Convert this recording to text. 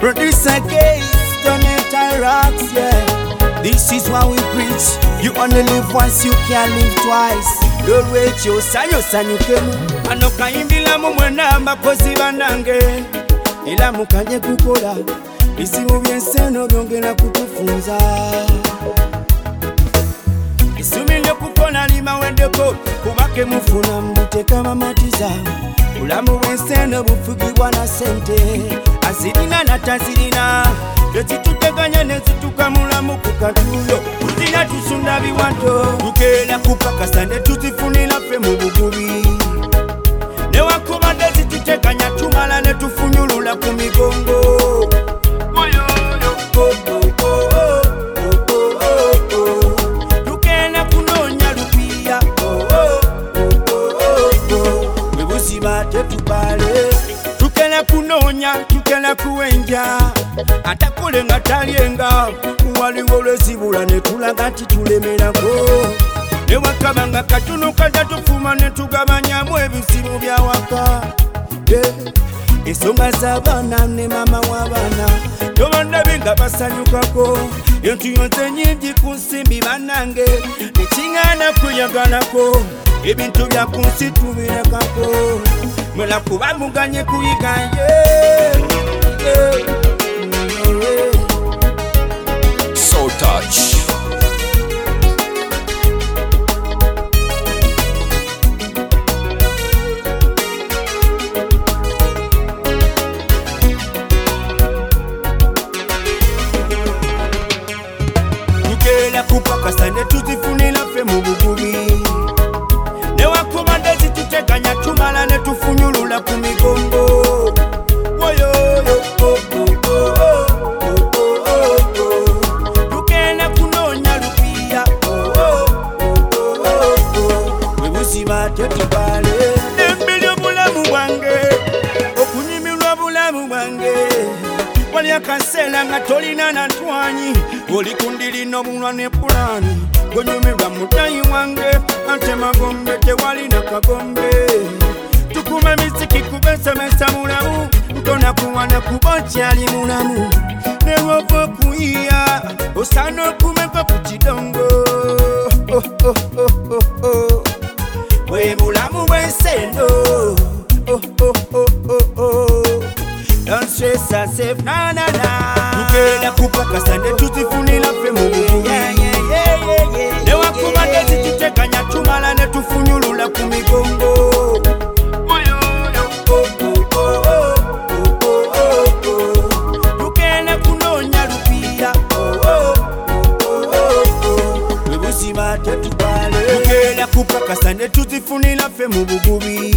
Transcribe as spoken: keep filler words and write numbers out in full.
Producer Gaze, Donate rocks, yeah. This is what we preach. You only live once, you can't live twice. Don't wait your son, your son, you can. Anoka imbila mumwena makozi banange. Ila mukanye kukola. Isi mubienseno byongera kutufunza. Isumile kukola lima wendeko. Kubake mufuna mbuteka mamatiza. Ulamu wenseno bufugibwa na sente. Azirina na tazirina. Yeti tuteganya nezituka mulamu kukatuyo. Utina tusunda biwanto. Tukela kupaka sande tutifunila fe mubugubi. Newa kumande zituteganya tumala ne tufunyulula kumigongo. Oyo yo oh oh oh oh oh oh. Tukela kunonya lupia oh oh oh oh oh. Webusi bate tupale. Tukela kunonya, tukela kuenja. Atakule nga talienga. Waliwo lwezibula ne tulaga nti tulemerako. Ne wakabanga katuno kaja tufuma ne tugabanyamu ebizibu bya waka. Ensonga z'abaana ne mama w'abaana tobandabye nga basanyukako. Entuyonze nyingi ku nsimbi bannange tekiŋŋaana kweyagalako. Ebintu bya ku nsi tubirekako. Mwela kuba muganye kuyiga Soul Touch. Tukela kupaka sande tuzifunila fe mubugubi. Newa kumande zituteganya tumala ne tufunyulula kumigongo. Woyo yo oh oh oh oh oh oh oh. Tukela kunonya lupia oh oh oh oh oh. Webusi bate tubale. Embili bulamu bwange okunyimilwa bulamu bwange. Wali akasela nga tolina na ntwanyi. Oli kundilino munwa ne pulani. Gonyumirwa mutayi wange ante magombe tewali na kagombe. Tukuma misiki kubesemesa mulamu. Ntona kuwana kubochi ali mulamu. Newovo kuiya osano kumeko kukidongo. Oh oh oh oh oh. We mulamu wensendo. Oh oh oh oh oh. Don't stress yourself, na na na. Tukela kupaka sande tuzifunila fe mubugubi. Yeah yeah yeah yeah yeah. Newa kumande zituteganya tumala ne tufunyulula kumigongo. Oyo yo oh oh oh oh oh oh oh. Tukela kunonya lupia oh oh oh oh oh. Webusi bate tubale. Tukela kupaka sande tuzifunila fe mubugubi.